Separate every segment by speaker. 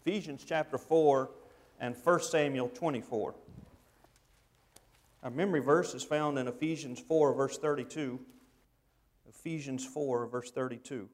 Speaker 1: Ephesians chapter 4 and 1 Samuel 24. Our memory verse is found in Ephesians 4, verse 32. Ephesians 4, verse 32.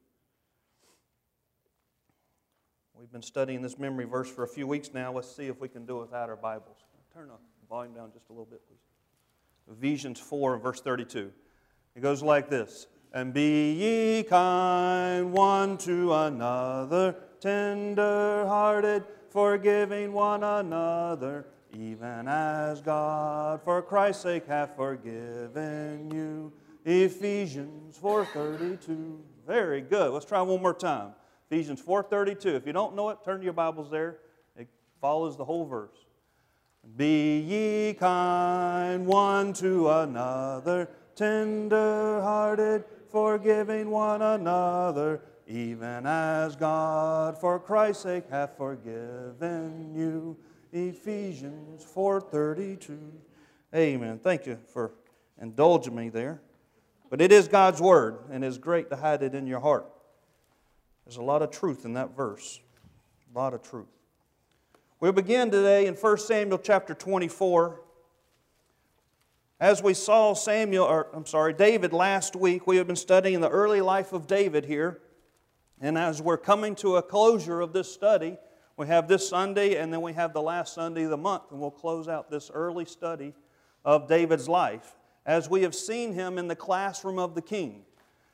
Speaker 1: We've been studying this memory verse for a few weeks now. Let's see if we can do it without our Bibles. Turn the volume down just a little bit, please. Ephesians 4, verse 32. It goes like this. And be ye kind one to another, tender-hearted, forgiving one another, even as God for Christ's sake hath forgiven you. Ephesians 4:32. Very good. Let's try one more time. Ephesians 4:32. If you don't know it, turn to your Bibles there. It follows the whole verse. Be ye kind one to another, tender-hearted, forgiving one another, even as God for Christ's sake hath forgiven you. Ephesians 4:32. Amen. Thank you for indulging me there. But it is God's Word, and it's great to hide it in your heart. There's a lot of truth in that verse. A lot of truth. We'll begin today in 1 Samuel chapter 24. As we saw David last week, we have been studying the early life of David here. And as we're coming to a closure of this study, we have this Sunday and then we have the last Sunday of the month, and we'll close out this early study of David's life. As we have seen him in the classroom of the king,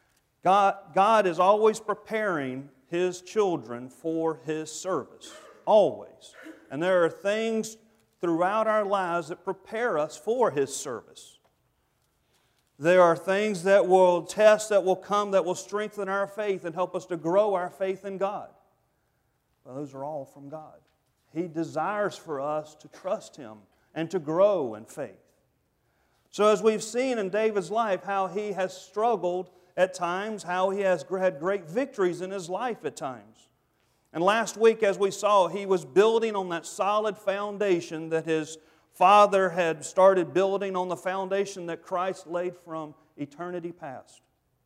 Speaker 1: God is always preparing His children for His service. Always. And there are things throughout our lives that prepare us for His service. There are things that will test, that will come, that will strengthen our faith and help us to grow our faith in God. Well, those are all from God. He desires for us to trust Him and to grow in faith. So as we've seen in David's life, how he has struggled at times, how he has had great victories in his life at times. And last week, as we saw, he was building on that solid foundation that his father had started building, on the foundation that Christ laid from eternity past.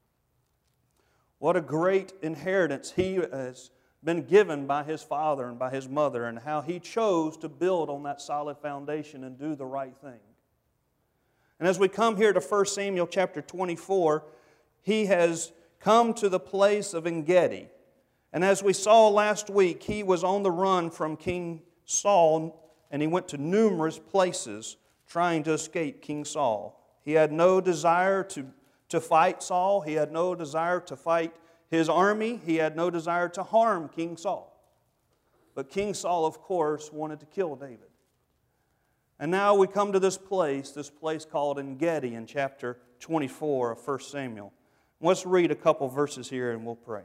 Speaker 1: What a great inheritance he has been given by his father and by his mother, and how he chose to build on that solid foundation and do the right thing. And as we come here to 1 Samuel chapter 24, he has come to the place of En-gedi. And as we saw last week, he was on the run from King Saul, and he went to numerous places trying to escape King Saul. He had no desire to fight Saul. He had no desire to fight his army. He had no desire to harm King Saul. But King Saul, of course, wanted to kill David. And now we come to this place called En-gedi in chapter 24 of 1 Samuel. Let's read a couple verses here and we'll pray.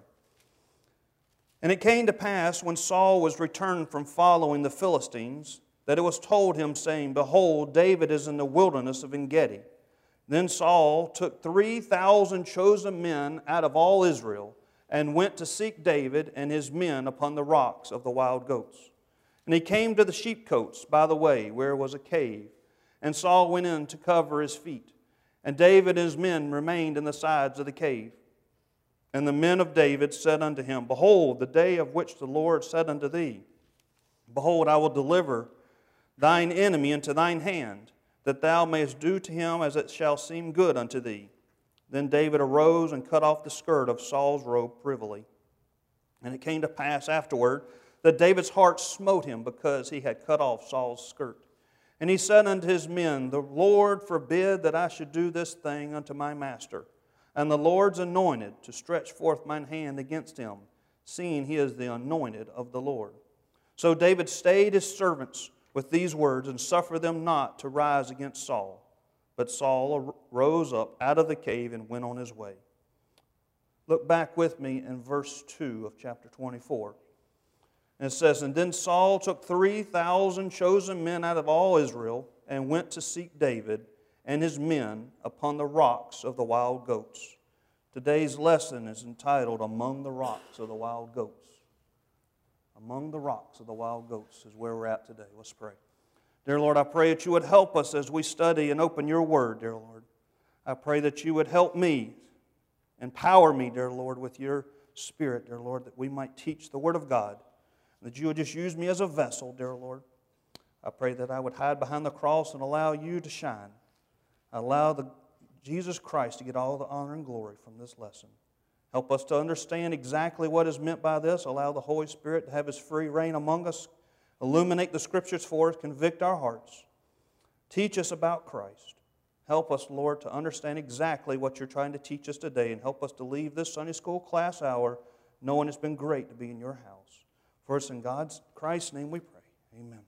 Speaker 1: And it came to pass, when Saul was returned from following the Philistines, that it was told him, saying, Behold, David is in the wilderness of En-gedi. Then Saul took 3,000 chosen men out of all Israel, and went to seek David and his men upon the rocks of the wild goats. And he came to the sheepcotes by the way, where was a cave. And Saul went in to cover his feet. And David and his men remained in the sides of the cave. And the men of David said unto him, Behold, the day of which the Lord said unto thee, Behold, I will deliver thine enemy into thine hand, that thou mayest do to him as it shall seem good unto thee. Then David arose and cut off the skirt of Saul's robe privily. And it came to pass afterward that David's heart smote him, because he had cut off Saul's skirt. And he said unto his men, The Lord forbid that I should do this thing unto my master, and the Lord's anointed, to stretch forth mine hand against him, seeing he is the anointed of the Lord. So David stayed his servants with these words, and suffered them not to rise against Saul. But Saul rose up out of the cave and went on his way. Look back with me in verse 2 of chapter 24. And it says, And then Saul took 3,000 chosen men out of all Israel, and went to seek David and his men upon the rocks of the wild goats. Today's lesson is entitled, Among the Rocks of the Wild Goats. Among the rocks of the wild goats is where we're at today. Let's pray. Dear Lord, I pray that you would help us as we study and open your word, dear Lord. I pray that you would help me, empower me, dear Lord, with your Spirit, dear Lord, that we might teach the word of God. that you would just use me as a vessel, dear Lord. I pray that I would hide behind the cross and allow you to shine. Allow Jesus Christ to get all the honor and glory from this lesson. Help us to understand exactly what is meant by this. Allow the Holy Spirit to have His free reign among us. Illuminate the Scriptures for us. Convict our hearts. Teach us about Christ. Help us, Lord, to understand exactly what you're trying to teach us today, and help us to leave this Sunday school class hour knowing it's been great to be in your house. For it's in Christ's name we pray. Amen.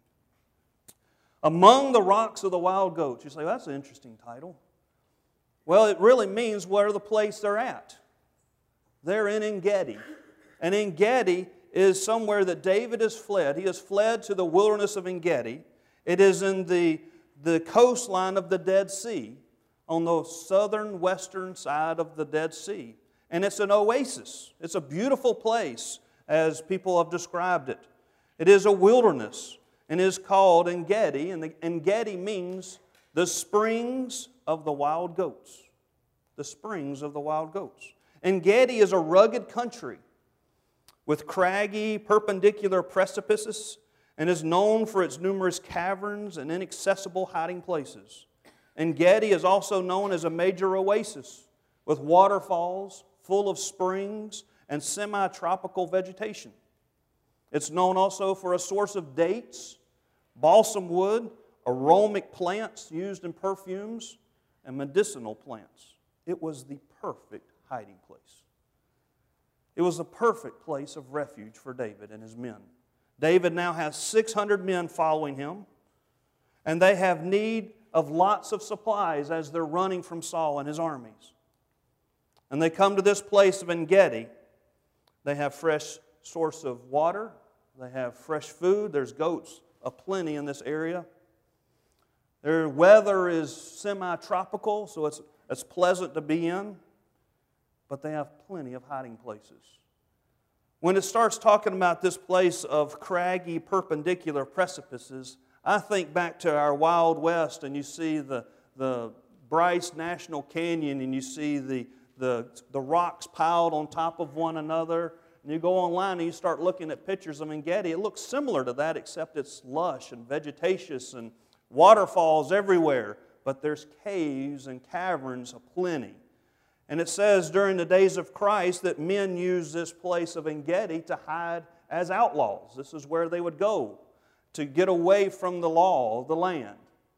Speaker 1: Among the rocks of the wild goats. You say, well, that's an interesting title. Well, it really means where the place they're at. They're in En-Gedi. And En-Gedi is somewhere that David has fled. He has fled to the wilderness of En-Gedi. It is in the coastline of the Dead Sea, on the southern western side of the Dead Sea. And it's an oasis. It's a beautiful place, as people have described it. It is a wilderness, and is called En-Gedi. And En-Gedi means the springs of the wild goats. The springs of the wild goats. En-Gedi is a rugged country with craggy, perpendicular precipices, and is known for its numerous caverns and inaccessible hiding places. En-Gedi is also known as a major oasis with waterfalls full of springs and semi-tropical vegetation. It's known also for a source of dates, balsam wood, aromatic plants used in perfumes, and medicinal plants. It was the perfect hiding place. It was the perfect place of refuge for David and his men. David now has 600 men following him, and they have need of lots of supplies as they're running from Saul and his armies. And they come to this place of En-Gedi. They have fresh source of water. They have fresh food. There's goats aplenty in this area. Their weather is semi-tropical, so it's pleasant to be in. But they have plenty of hiding places. When it starts talking about this place of craggy, perpendicular precipices, I think back to our Wild West, and you see the Bryce National Canyon, and you see the rocks piled on top of one another. And you go online and you start looking at pictures of En-Gedi. It looks similar to that, except it's lush and vegetatious and waterfalls everywhere. But there's caves and caverns aplenty. And it says during the days of Christ that men used this place of En-Gedi to hide as outlaws. This is where they would go to get away from the law of the land.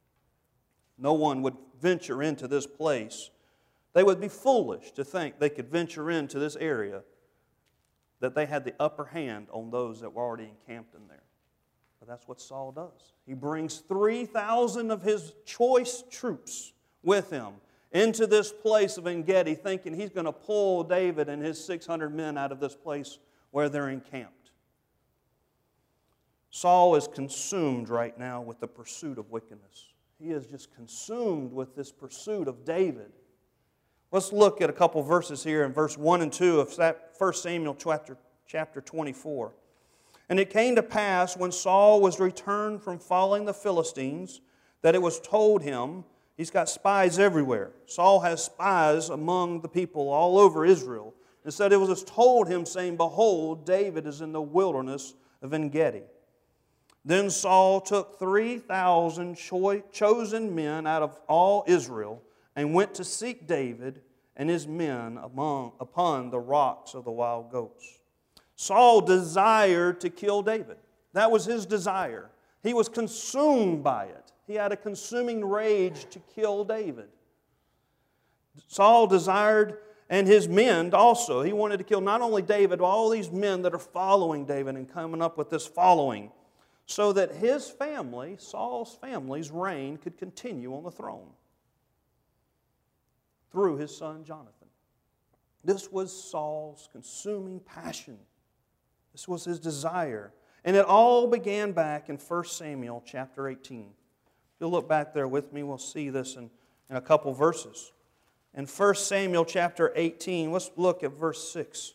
Speaker 1: No one would venture into this place. They would be foolish to think they could venture into this area, that they had the upper hand on those that were already encamped in there. But that's what Saul does. He brings 3,000 of his choice troops with him into this place of En-Gedi, thinking he's going to pull David and his 600 men out of this place where they're encamped. Saul is consumed right now with the pursuit of wickedness. He is just consumed with this pursuit of David. Let's look at a couple verses here in verse 1 and 2 of 1 Samuel chapter 24. And it came to pass when Saul was returned from following the Philistines that it was told him. He's got spies everywhere. Saul has spies among the people all over Israel. It said it was told him, saying, Behold, David is in the wilderness of En-Gedi. Then Saul took 3,000 chosen men out of all Israel and went to seek David and his men upon the rocks of the wild goats. Saul desired to kill David. That was his desire. He was consumed by it. He had a consuming rage to kill David. Saul desired, and his men also, he wanted to kill not only David, but all these men that are following David and coming up with this following, so that his family, Saul's family's reign, could continue on the throne through his son Jonathan. This was Saul's consuming passion. This was his desire. And it all began back in 1 Samuel chapter 18. If you'll look back there with me, we'll see this in a couple verses. In 1 Samuel chapter 18, let's look at verse 6.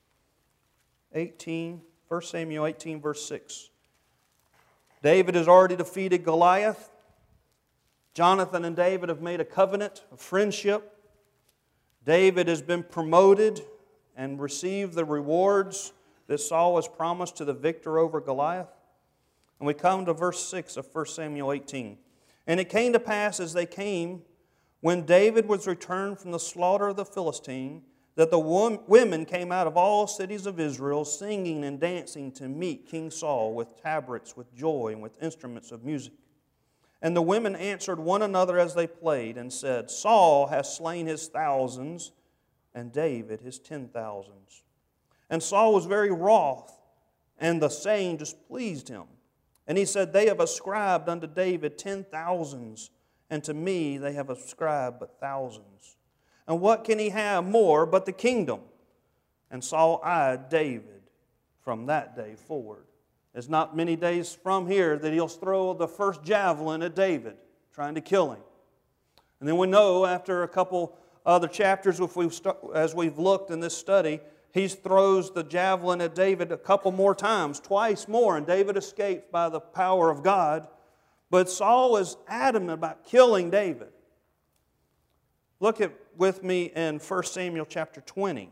Speaker 1: 1 Samuel 18, verse 6. David has already defeated Goliath. Jonathan and David have made a covenant of friendship. David has been promoted and received the rewards that Saul was promised to the victor over Goliath? And we come to verse 6 of 1 Samuel 18. And it came to pass as they came, when David was returned from the slaughter of the Philistine, that the women came out of all cities of Israel, singing and dancing to meet King Saul with tabrets, with joy, and with instruments of music. And the women answered one another as they played, and said, Saul has slain his thousands, and David his 10,000s. And Saul was very wroth, and the saying displeased him. And he said, They have ascribed unto David 10,000s, and to me they have ascribed but thousands. And what can he have more but the kingdom? And Saul eyed David from that day forward. It's not many days from here that he'll throw the first javelin at David, trying to kill him. And then we know after a couple other chapters, as we've looked in this study, he throws the javelin at David a couple more times, twice more, and David escapes by the power of God. But Saul is adamant about killing David. Look with me in 1 Samuel chapter 20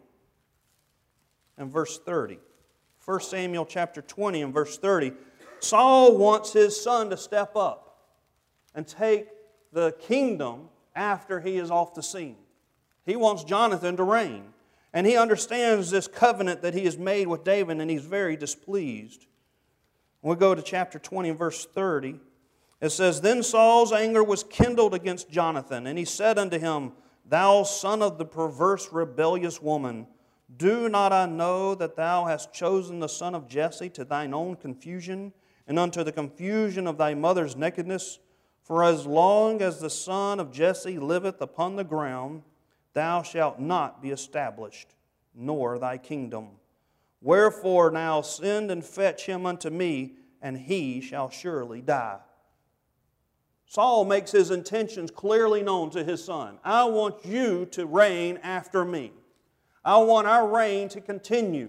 Speaker 1: and verse 30. 1 Samuel chapter 20 and verse 30. Saul wants his son to step up and take the kingdom after he is off the scene. He wants Jonathan to reign. And he understands this covenant that he has made with David, and he's very displeased. We'll go to chapter 20 and verse 30. It says, Then Saul's anger was kindled against Jonathan, and he said unto him, Thou son of the perverse rebellious woman, do not I know that thou hast chosen the son of Jesse to thine own confusion, and unto the confusion of thy mother's nakedness? For as long as the son of Jesse liveth upon the ground, thou shalt not be established, nor thy kingdom. Wherefore now send and fetch him unto me, and he shall surely die. Saul makes his intentions clearly known to his son. I want you to reign after me. I want our reign to continue.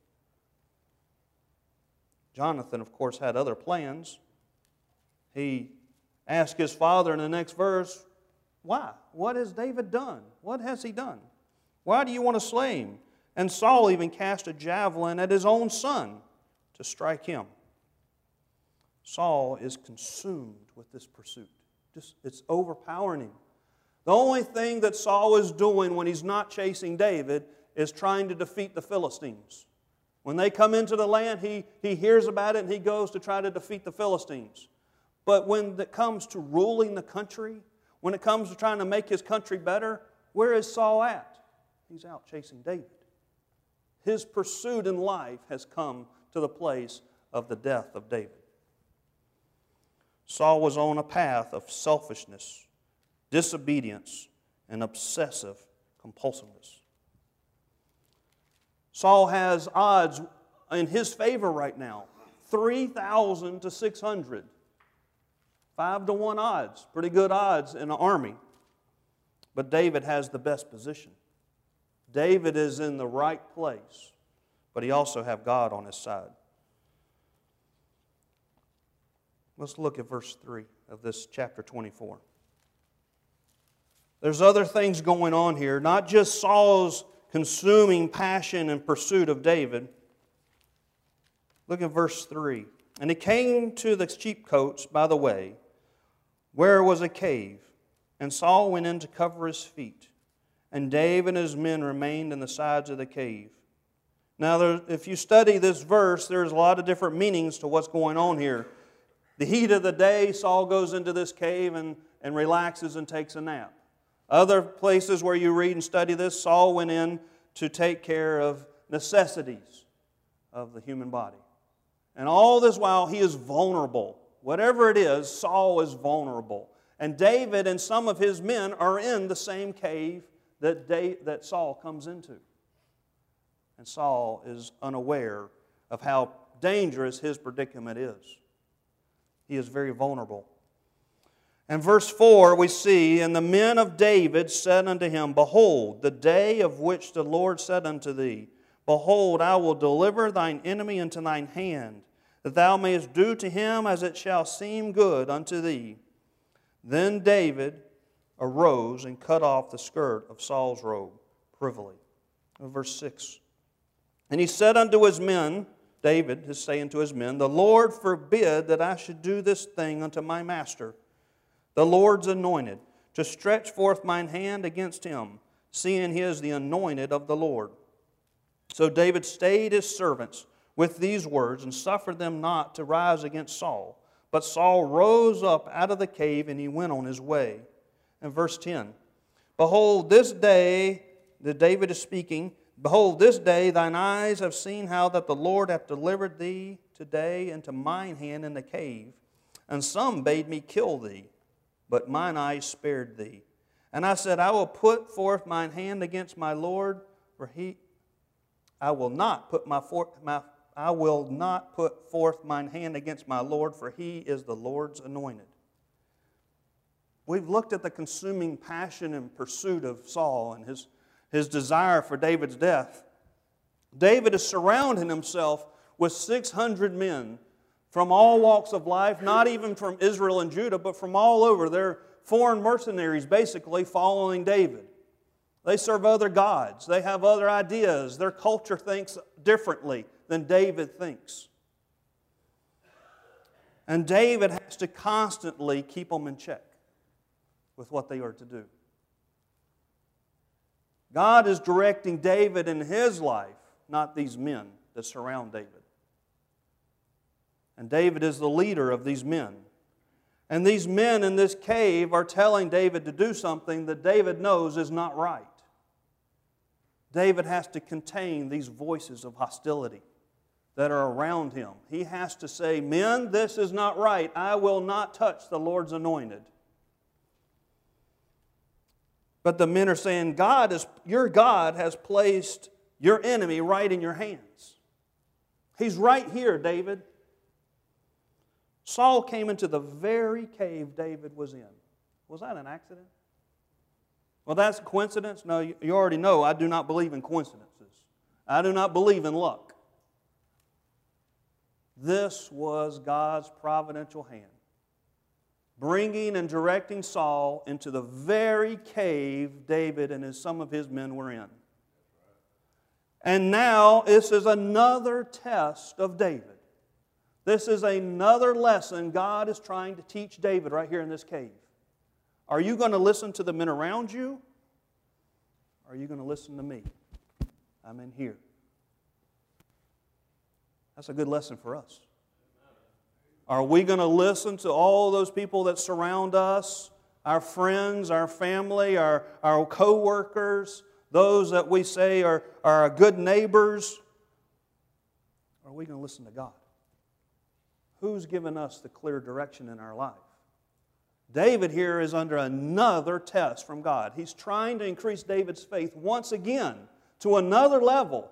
Speaker 1: Jonathan, of course, had other plans. He asked his father in the next verse, why? What has David done? What has he done? Why do you want to slay him? And Saul even cast a javelin at his own son to strike him. Saul is consumed with this pursuit. It's overpowering him. The only thing that Saul is doing when he's not chasing David is trying to defeat the Philistines. When they come into the land, he hears about it and he goes to try to defeat the Philistines. But when it comes to ruling the country, when it comes to trying to make his country better, where is Saul at? He's out chasing David. His pursuit in life has come to the place of the death of David. Saul was on a path of selfishness, disobedience, and obsessive compulsiveness. Saul has odds in his favor right now, 3,000 to 600. 5-to-1 odds, pretty good odds in an army. But David has the best position. David is in the right place, but he also has God on his side. Let's look at verse 3 of this chapter 24. There's other things going on here, not just Saul's consuming passion and pursuit of David. Look at verse 3. And he came to the sheepcotes by the way, where was a cave, and Saul went in to cover his feet, and David and his men remained in the sides of the cave. Now, if you study this verse, there's a lot of different meanings to what's going on here. The heat of the day, Saul goes into this cave and relaxes and takes a nap. Other places where you read and study this, Saul went in to take care of necessities of the human body. And all this while, he is vulnerable. Whatever it is, Saul is vulnerable. And David and some of his men are in the same cave that Saul comes into. And Saul is unaware of how dangerous his predicament is. He is very vulnerable. In verse 4 we see, And the men of David said unto him, Behold, the day of which the Lord said unto thee, Behold, I will deliver thine enemy into thine hand, that thou mayest do to him as it shall seem good unto thee. Then David arose and cut off the skirt of Saul's robe privily. Verse 6. And he said unto his men, David is saying to his men, the Lord forbid that I should do this thing unto my master, the Lord's anointed, to stretch forth mine hand against him, seeing he is the anointed of the Lord. So David stayed his servants with these words, and suffered them not to rise against Saul. But Saul rose up out of the cave, and he went on his way. And verse 10, behold, this day, that David is speaking, behold, this day thine eyes have seen how that the Lord hath delivered thee today into mine hand in the cave. And some bade me kill thee, but mine eyes spared thee. And I said, I will put forth mine hand against my Lord, for I will not put forth mine hand against my Lord, for he is the Lord's anointed. We've looked at the consuming passion and pursuit of Saul and his desire for David's death. David is surrounding himself with 600 men from all walks of life, not even from Israel and Judah, but from all over. They're foreign mercenaries, basically, following David. They serve other gods. They have other ideas. Their culture thinks differently than David thinks. And David has to constantly keep them in check with what they are to do. God is directing David in his life, not these men that surround David. And David is the leader of these men. And these men in this cave are telling David to do something that David knows is not right. David has to contain these voices of hostility that are around him. He has to say, men, this is not right. I will not touch the Lord's anointed. But the men are saying, your God has placed your enemy right in your hands. He's right here, David. Saul came into the very cave David was in. Was that an accident? Well, that's a coincidence? No, you already know I do not believe in coincidences. I do not believe in luck. This was God's providential hand, bringing and directing Saul into the very cave David and some of his men were in. And now this is another test of David. This is another lesson God is trying to teach David right here in this cave. Are you going to listen to the men around you? Or are you going to listen to me? I'm in here. That's a good lesson for us. Are we going to listen to all those people that surround us, our friends, our family, our co-workers, those that we say are good neighbors? Or are we going to listen to God? Who's given us the clear direction in our life? David here is under another test from God. He's trying to increase David's faith once again to another level.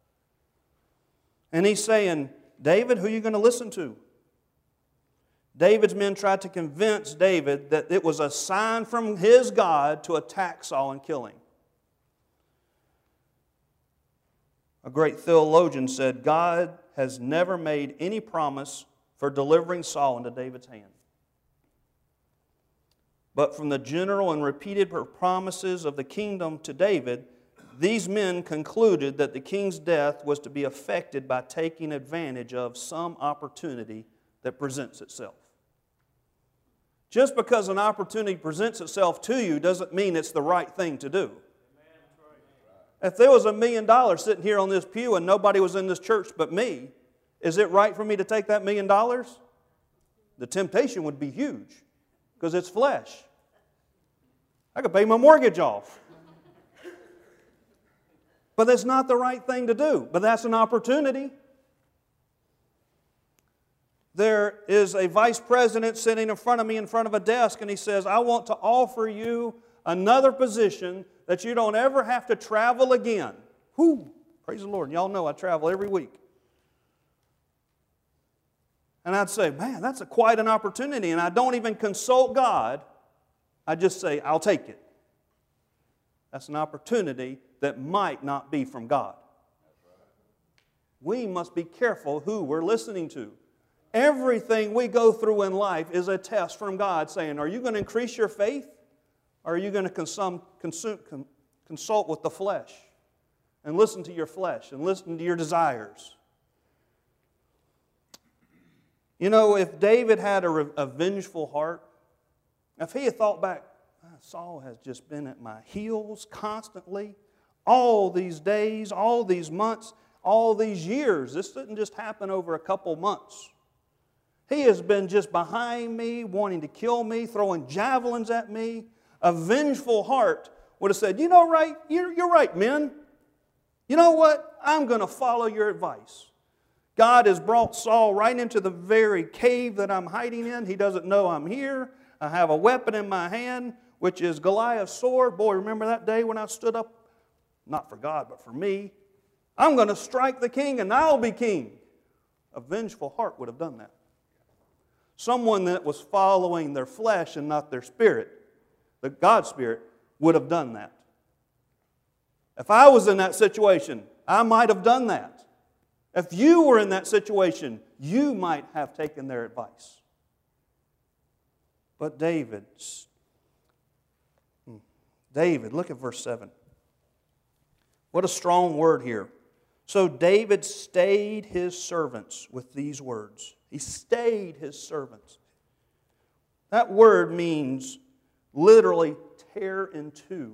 Speaker 1: And he's saying, David, who are you going to listen to? David's men tried to convince David that it was a sign from his God to attack Saul and kill him. A great theologian said, God has never made any promise for delivering Saul into David's hand. But from the general and repeated promises of the kingdom to David, these men concluded that the king's death was to be effected by taking advantage of some opportunity that presents itself. Just because an opportunity presents itself to you doesn't mean it's the right thing to do. If there was $1 million sitting here on this pew and nobody was in this church but me, is it right for me to take that $1 million? The temptation would be huge because it's flesh. I could pay my mortgage off. But that's not the right thing to do. But that's an opportunity. There is a vice president sitting in front of me in front of a desk, and he says, I want to offer you another position that you don't ever have to travel again. Whew, praise the Lord. Y'all know I travel every week. And I'd say, man, that's quite an opportunity. And I don't even consult God. I just say, I'll take it. That's an opportunity that might not be from God. We must be careful who we're listening to. Everything we go through in life is a test from God saying, are you going to increase your faith? Or are you going to consult with the flesh and listen to your flesh and listen to your desires. You know, if David had a vengeful heart, if he had thought back, Saul has just been at my heels constantly, all these days, all these months, all these years. This didn't just happen over a couple months. He has been just behind me, wanting to kill me, throwing javelins at me. A vengeful heart would have said, you know, right, you're right, men. You know what? I'm going to follow your advice. God has brought Saul right into the very cave that I'm hiding in. He doesn't know I'm here. I have a weapon in my hand, which is Goliath's sword. Boy, remember that day when I stood up? Not for God, but for me. I'm going to strike the king and I'll be king. A vengeful heart would have done that. Someone that was following their flesh and not their spirit, the God Spirit, would have done that. If I was in that situation, I might have done that. If you were in that situation, you might have taken their advice. But David, look at verse 7. What a strong word here. So David stayed his servants with these words. He stayed his servants. That word means literally tear in two.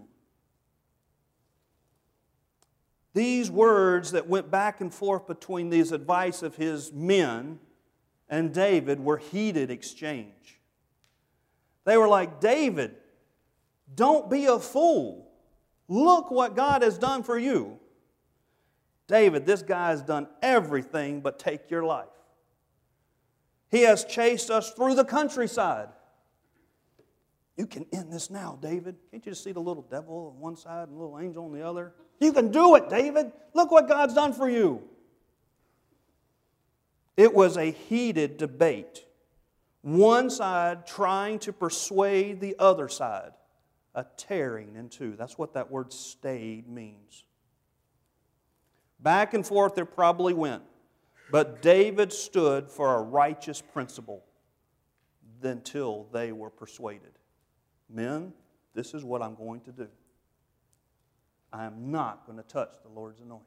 Speaker 1: These words that went back and forth between these advice of his men and David were heated exchange. They were like, David, don't be a fool. Look what God has done for you. David, this guy has done everything but take your life. He has chased us through the countryside. You can end this now, David. Can't you just see the little devil on one side and the little angel on the other? You can do it, David. Look what God's done for you. It was a heated debate. One side trying to persuade the other side. A tearing in two. That's what that word stayed means. Back and forth it probably went. But David stood for a righteous principle until they were persuaded. Men, this is what I'm going to do. I am not going to touch the Lord's anointed.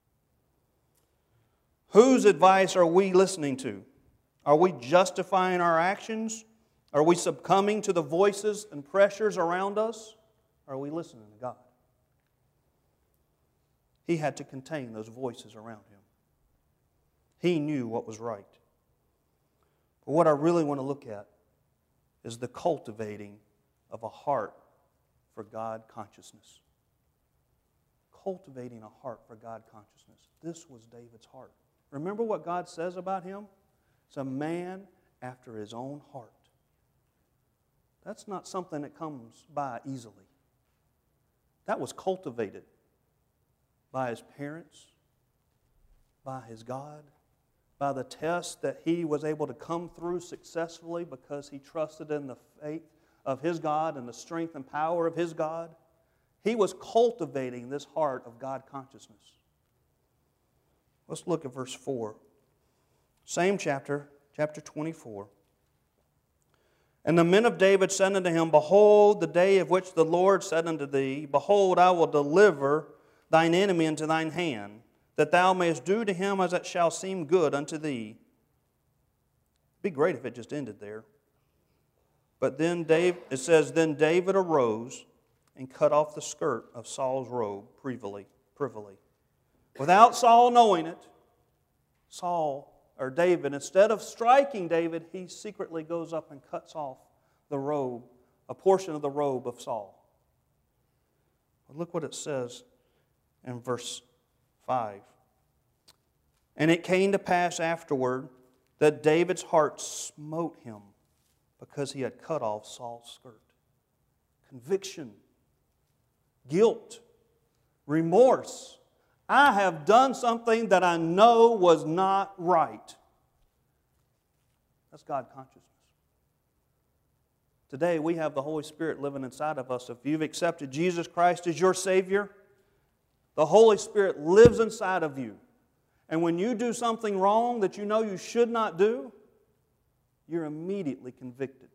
Speaker 1: Whose advice are we listening to? Are we justifying our actions? Are we succumbing to the voices and pressures around us? Or are we listening to God? He had to contain those voices around him. He knew what was right. But what I really want to look at is the cultivating of a heart for God consciousness. Cultivating a heart for God consciousness. This was David's heart. Remember what God says about him? It's a man after his own heart. That's not something that comes by easily. That was cultivated by his parents, by his God, by the test that he was able to come through successfully because he trusted in the faith of his God and the strength and power of his God. He was cultivating this heart of God consciousness. Let's look at verse 4. Same chapter, chapter 24. And the men of David said unto him, Behold, the day of which the Lord said unto thee, Behold, I will deliver thine enemy into thine hand, that thou mayest do to him as it shall seem good unto thee. It'd be great if it just ended there. But then it says, Then David arose and cut off the skirt of Saul's robe privily. Without Saul knowing it, David, instead of striking David, he secretly goes up and cuts off the robe, a portion of the robe of Saul. But look what it says in verse 5. And it came to pass afterward that David's heart smote him because he had cut off Saul's skirt. Conviction, guilt, remorse. I have done something that I know was not right. That's God consciousness. Today we have the Holy Spirit living inside of us. If you've accepted Jesus Christ as your Savior, the Holy Spirit lives inside of you. And when you do something wrong that you know you should not do, you're immediately convicted.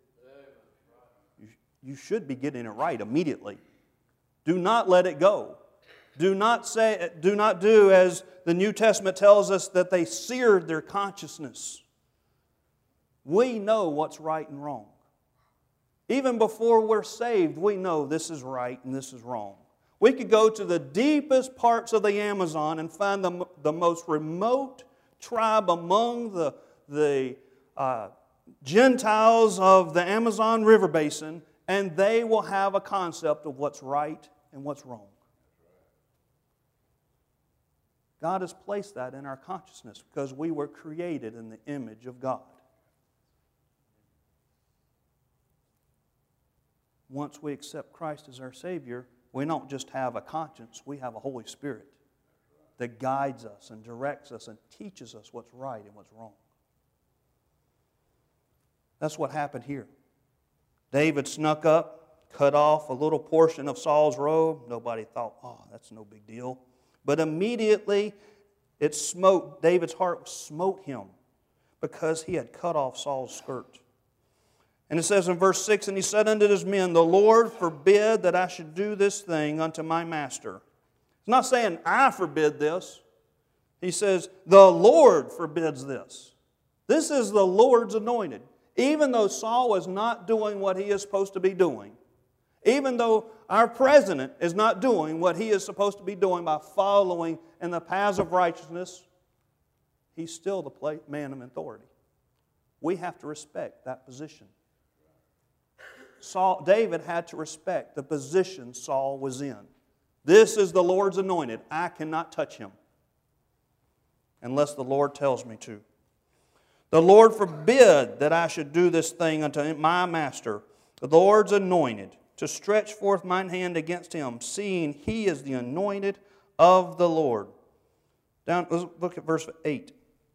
Speaker 1: You should be getting it right immediately. Do not let it go. Do not do as the New Testament tells us that they seared their consciousness. We know what's right and wrong. Even before we're saved, we know this is right and this is wrong. We could go to the deepest parts of the Amazon and find the most remote tribe among the Gentiles of the Amazon River Basin, and they will have a concept of what's right and what's wrong. God has placed that in our consciousness because we were created in the image of God. Once we accept Christ as our Savior, we don't just have a conscience, we have a Holy Spirit that guides us and directs us and teaches us what's right and what's wrong. That's what happened here. David snuck up, cut off a little portion of Saul's robe. Nobody thought, oh, that's no big deal. But immediately it smote, David's heart smote him because he had cut off Saul's skirt. And it says in verse 6, and he said unto his men, the Lord forbid that I should do this thing unto my master. He's not saying, I forbid this. He says, the Lord forbids this. This is the Lord's anointed. Even though Saul is not doing what he is supposed to be doing, even though our president is not doing what he is supposed to be doing by following in the paths of righteousness, he's still the man of authority. We have to respect that position. David had to respect the position Saul was in. This is the Lord's anointed. I cannot touch him unless the Lord tells me to. The Lord forbid that I should do this thing unto my master, the Lord's anointed, to stretch forth mine hand against him, seeing he is the anointed of the Lord. Let's look at verse 8.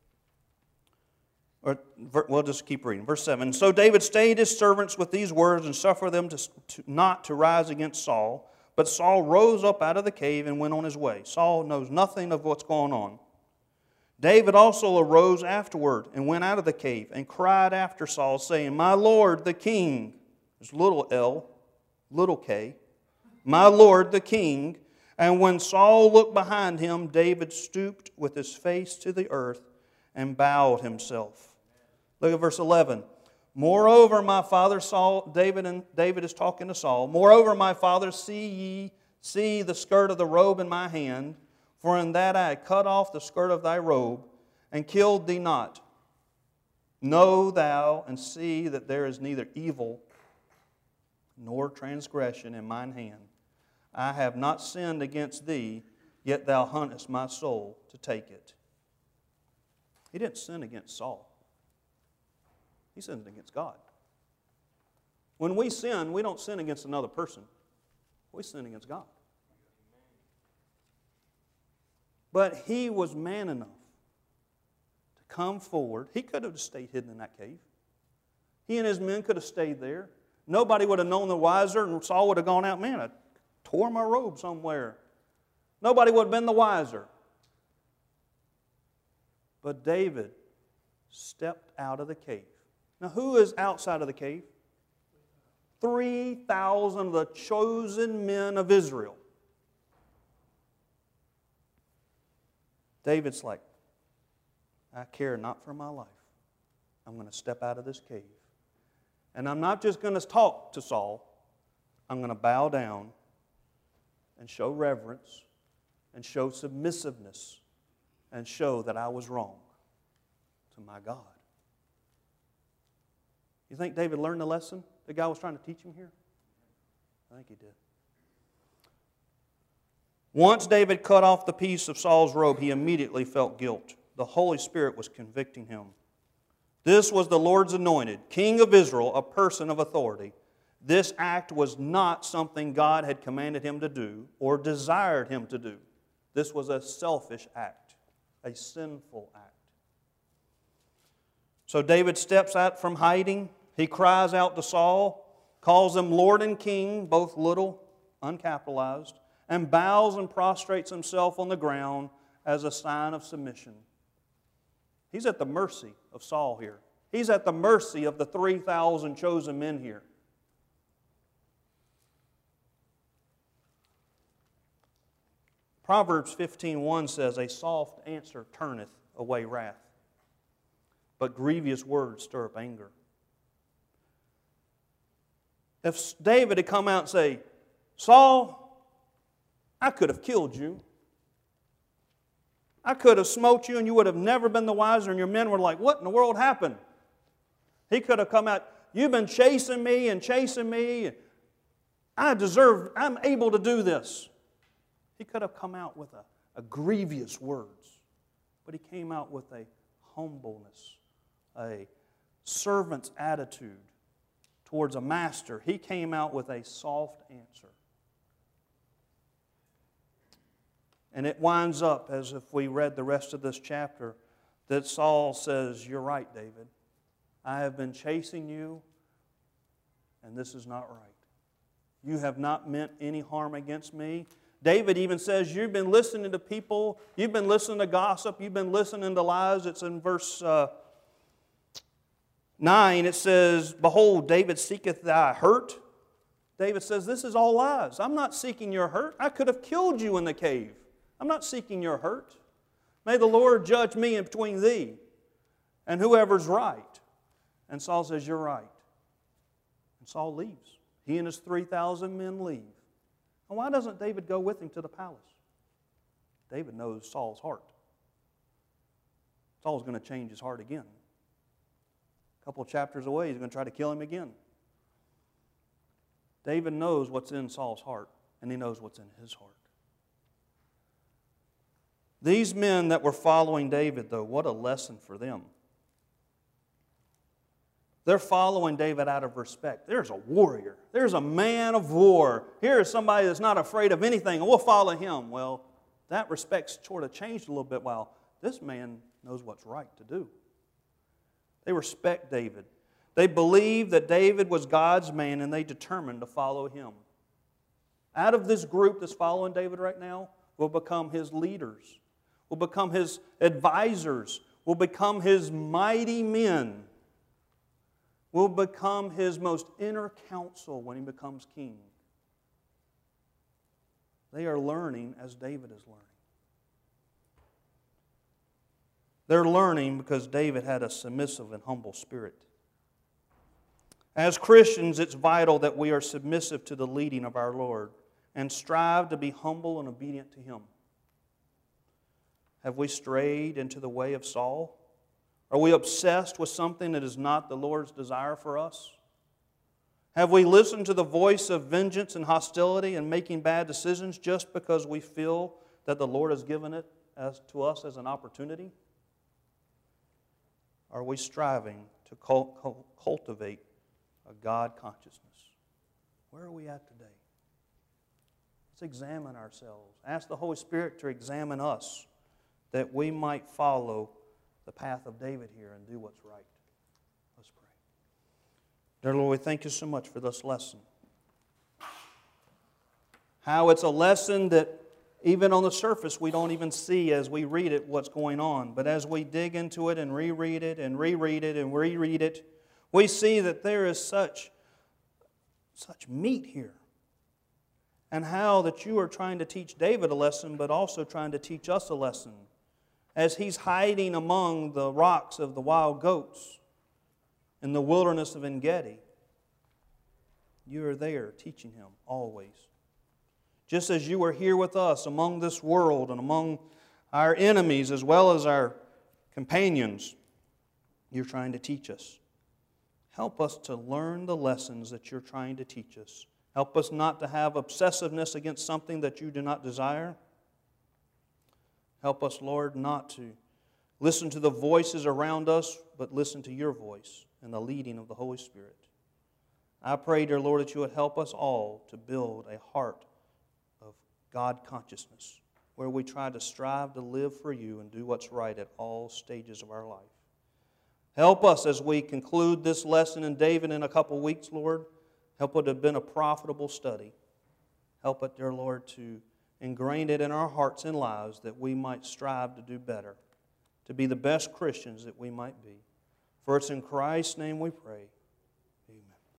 Speaker 1: We'll just keep reading. Verse 7. So David stayed his servants with these words and suffered them not to rise against Saul. But Saul rose up out of the cave and went on his way. Saul knows nothing of what's going on. David also arose afterward and went out of the cave and cried after Saul, saying, my Lord the king, there's little L, little k, my Lord the king. And when Saul looked behind him, David stooped with his face to the earth and bowed himself. Look at verse 11. Moreover, my father Saul, David is talking to Saul, moreover, my father, see the skirt of the robe in my hand, for in that I had cut off the skirt of thy robe, and killed thee not. Know thou and see that there is neither evil nor transgression in mine hand. I have not sinned against thee, yet thou huntest my soul to take it. He didn't sin against Saul. He sinned against God. When we sin, we don't sin against another person. We sin against God. But he was man enough to come forward. He could have stayed hidden in that cave. He and his men could have stayed there. Nobody would have known the wiser, and Saul would have gone out, man, I tore my robe somewhere. Nobody would have been the wiser. But David stepped out of the cave. Now, who is outside of the cave? 3,000 of the chosen men of Israel. David's like, I care not for my life. I'm going to step out of this cave. And I'm not just going to talk to Saul. I'm going to bow down and show reverence and show submissiveness and show that I was wrong to my God. You think David learned the lesson that God was trying to teach him here? I think he did. Once David cut off the piece of Saul's robe, he immediately felt guilt. The Holy Spirit was convicting him. This was the Lord's anointed, King of Israel, a person of authority. This act was not something God had commanded him to do or desired him to do. This was a selfish act, a sinful act. So David steps out from hiding. He cries out to Saul, calls him Lord and King, both little, uncapitalized, and bows and prostrates himself on the ground as a sign of submission. He's at the mercy of Saul here. He's at the mercy of the 3,000 chosen men here. Proverbs 15:1 says, "A soft answer turneth away wrath, but grievous words stir up anger." If David had come out and say, "Saul, I could have killed you. I could have smote you and you would have never been the wiser," and your men were like, "What in the world happened?" He could have come out, "You've been chasing me and chasing me. I'm able to do this." He could have come out with a grievous words, but he came out with a humbleness, a servant's attitude towards a master. He came out with a soft answer. And it winds up, as if we read the rest of this chapter, that Saul says, "You're right, David. I have been chasing you, and this is not right. You have not meant any harm against me." David even says, "You've been listening to people, you've been listening to gossip, you've been listening to lies." It's in verse 9, it says, "Behold, David seeketh thy hurt." David says, "This is all lies. I'm not seeking your hurt. I could have killed you in the cave. I'm not seeking your hurt. May the Lord judge me in between thee and whoever's right." And Saul says, "You're right." And Saul leaves. He and his 3,000 men leave. And why doesn't David go with him to the palace? David knows Saul's heart. Saul's going to change his heart again. A couple of chapters away, he's going to try to kill him again. David knows what's in Saul's heart, and he knows what's in his heart. These men that were following David, though, what a lesson for them. They're following David out of respect. There's a warrior. There's a man of war. Here is somebody that's not afraid of anything, and we'll follow him. Well, that respect's sort of changed a little bit. Well, this man knows what's right to do. They respect David. They believe that David was God's man, and they determined to follow him. Out of this group that's following David right now will become his leaders, will become his advisors, will become his mighty men, will become his most inner counsel when he becomes king. They are learning as David is learning. They're learning because David had a submissive and humble spirit. As Christians, it's vital that we are submissive to the leading of our Lord and strive to be humble and obedient to Him. Have we strayed into the way of Saul? Are we obsessed with something that is not the Lord's desire for us? Have we listened to the voice of vengeance and hostility and making bad decisions just because we feel that the Lord has given it to us as an opportunity? Are we striving to cultivate a God consciousness? Where are we at today? Let's examine ourselves. Ask the Holy Spirit to examine us that we might follow the path of David here and do what's right. Let's pray. Dear Lord, we thank you so much for this lesson. How it's a lesson that even on the surface we don't even see as we read it what's going on. But as we dig into it and reread it and reread it and reread it, we see that there is such meat here. And how that you are trying to teach David a lesson, but also trying to teach us a lesson. As he's hiding among the rocks of the wild goats in the wilderness of En-Gedi, you are there teaching him always. Just as you are here with us among this world and among our enemies as well as our companions, you're trying to teach us. Help us to learn the lessons that you're trying to teach us. Help us not to have obsessiveness against something that you do not desire. Help us, Lord, not to listen to the voices around us, but listen to your voice and the leading of the Holy Spirit. I pray, dear Lord, that you would help us all to build a heart of God consciousness, where we try to strive to live for you and do what's right at all stages of our life. Help us as we conclude this lesson in David in a couple weeks, Lord. Help it to have been a profitable study. Help it, dear Lord, to ingrain it in our hearts and lives that we might strive to do better, to be the best Christians that we might be. For it's in Christ's name we pray.